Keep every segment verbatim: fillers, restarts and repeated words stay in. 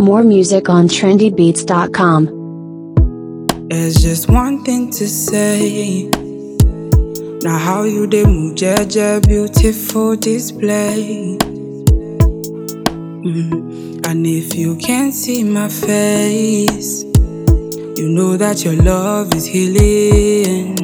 More music on trendy beats dot com. There's just one thing to say. Now how you dey move, Jeje, beautiful display. Mm. And if you can't see my face, you know that your love is healing.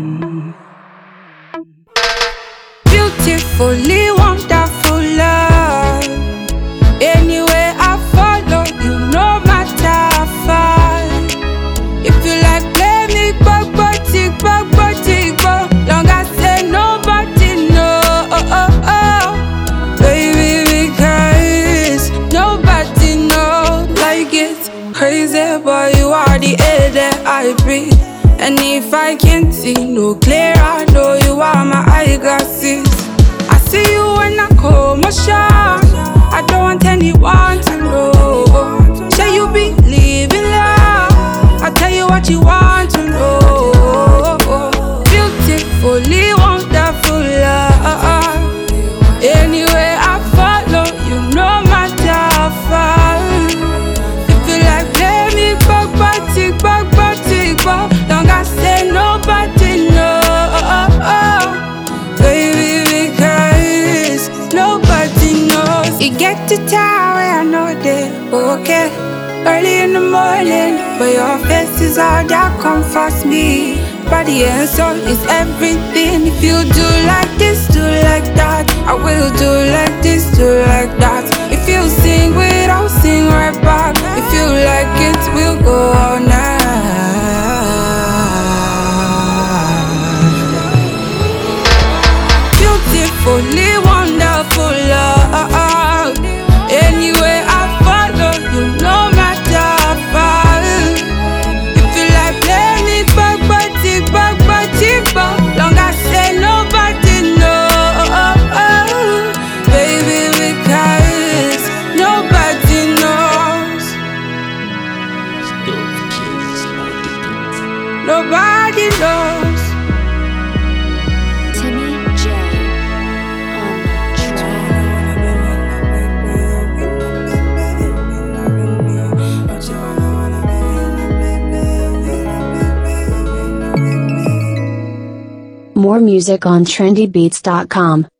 Beautifully wonderful love. Anywhere I follow, you no matter how far. If you like play me, bug, bug, tick, bug, bug, tick, bug. Long as say nobody know, oh, oh, oh. Baby, because nobody know. Like it's crazy, but you are the air that I breathe. And if I can't see no clear, I know you are my eyeglasses. I see you when I call my shot. I don't want anyone to know. Say you believe in love, I'll tell you what you want to know. Beautifully wonderful love. Anywhere I follow, you no matter how far. If you like play me, bug, bug, tick, bug, bug, tick, bug. Long as say nobody know. Baby, because nobody knows. You get to town where I know they okay. Early in the morning, but your face is all that comforts me. Body and soul is everything. If you do like this, do like that. I will do like this, do like that. If you sing with, I'll sing right back. If you like it, we'll go all night. Beautifully wonderful love. Anywhere I follow, you no matter how far. If you like play me, bug, bug, tick, bug, bug, tick, bug. Long as say nobody know. Baby, because nobody knows. Nobody knows. Timmy J on the track. More music on trendy beats dot com.